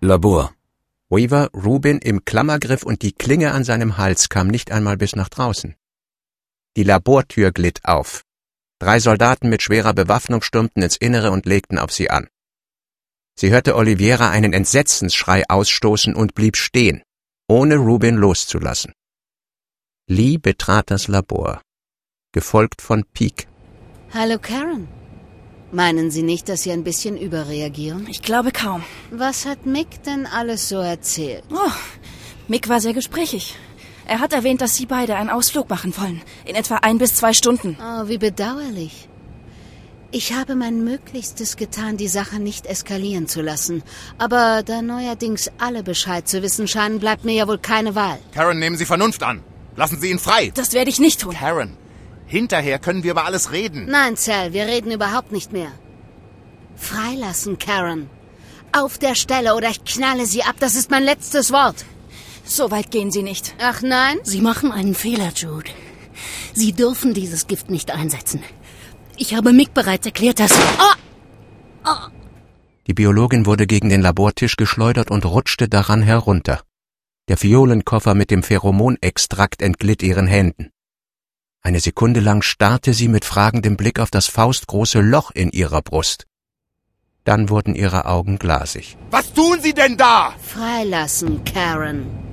Labor. Weaver, Rubin im Klammergriff und die Klinge an seinem Hals kam nicht einmal bis nach draußen. Die Labortür glitt auf. 3 Soldaten mit schwerer Bewaffnung stürmten ins Innere und legten auf sie an. Sie hörte Oliviera einen Entsetzensschrei ausstoßen und blieb stehen, ohne Rubin loszulassen. Lee betrat das Labor, gefolgt von Peake. Hallo Karen. Meinen Sie nicht, dass Sie ein bisschen überreagieren? Ich glaube kaum. Was hat Mick denn alles so erzählt? Oh, Mick war sehr gesprächig. Er hat erwähnt, dass Sie beide einen Ausflug machen wollen. In etwa 1 bis 2 Stunden. Oh, wie bedauerlich. Ich habe mein Möglichstes getan, die Sache nicht eskalieren zu lassen. Aber da neuerdings alle Bescheid zu wissen scheinen, bleibt mir ja wohl keine Wahl. Karen, nehmen Sie Vernunft an. Lassen Sie ihn frei. Das werde ich nicht tun. Karen, hinterher können wir über alles reden. Nein, Sal, wir reden überhaupt nicht mehr. Freilassen, Karen. Auf der Stelle oder ich knalle Sie ab. Das ist mein letztes Wort. So weit gehen Sie nicht. Ach nein? Sie machen einen Fehler, Jude. Sie dürfen dieses Gift nicht einsetzen. Ich habe Mick bereits erklärt, dass... Die Biologin wurde gegen den Labortisch geschleudert und rutschte daran herunter. Der Violenkoffer mit dem Pheromonextrakt entglitt ihren Händen. Eine Sekunde lang starrte sie mit fragendem Blick auf das faustgroße Loch in ihrer Brust. Dann wurden ihre Augen glasig. Was tun Sie denn da? Freilassen, Karen.